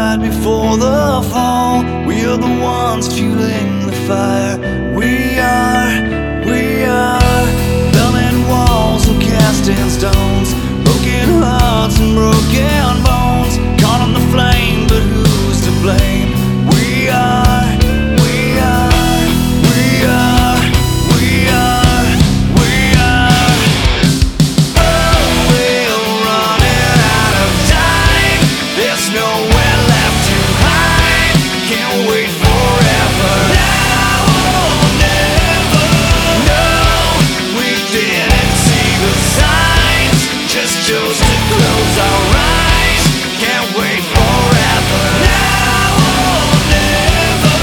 right before the fall. We are the ones fueling the fire. We are building walls and casting stones, broken hearts and broken bones, caught on the flame, but who's to blame? We are nowhere left to hide. Can't wait forever. Now or never. No, we didn't see the signs, just chose to close our eyes. Can't wait forever. Now or never.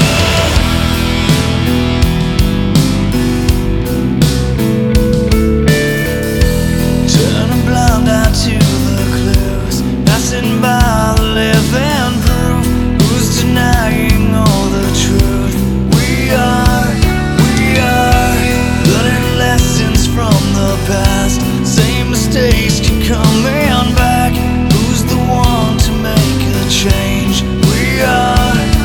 Turn a blind eye to the clues, passing by living proof. Who's denying all the truth? We are learning lessons from the past. Same mistakes keep coming back. Who's the one to make a change? We are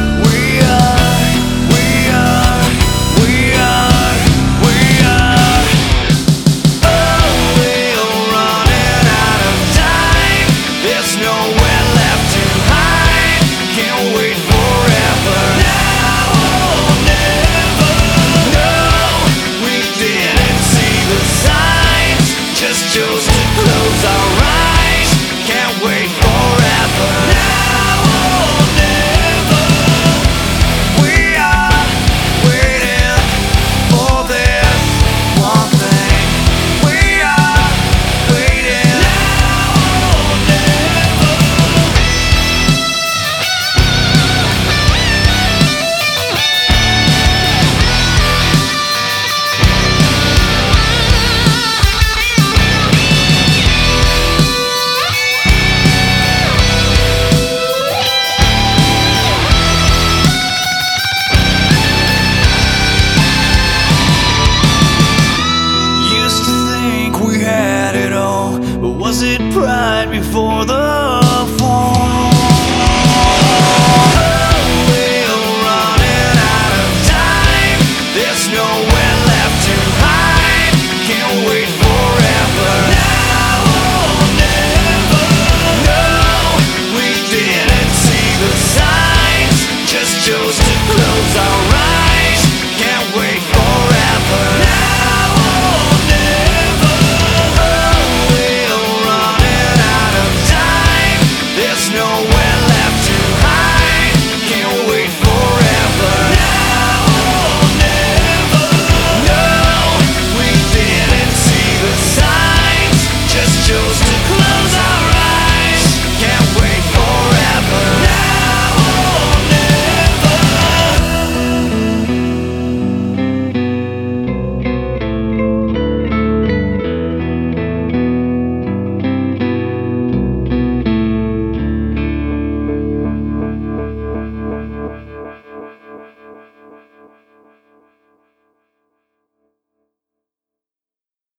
Oh, we're running out of time. There's nowhere left to hide. Can't wait